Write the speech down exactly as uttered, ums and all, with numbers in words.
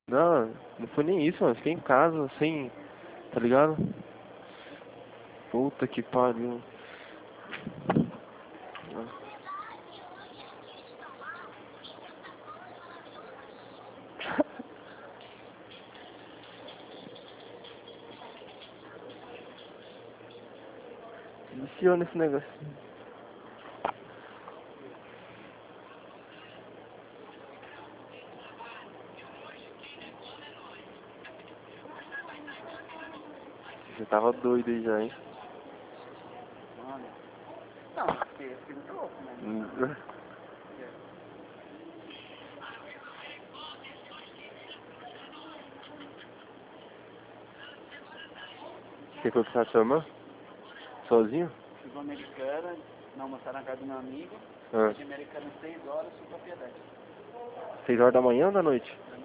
Não, não foi nem isso, mano. Fiquei em casa, sem... Tá ligado? Puta que pariu. Viciou nesse negócio. Você tava doido aí já, hein? Mano. Não, porque eu fiquei muito louco, né? Hum. Você foi pra sua irmã? Sozinho? Fui pra Americana, não almoçar na casa do meu amigo. Ah. De Americana seis horas, fui pra Piedade. Seis horas da manhã ou da noite? Da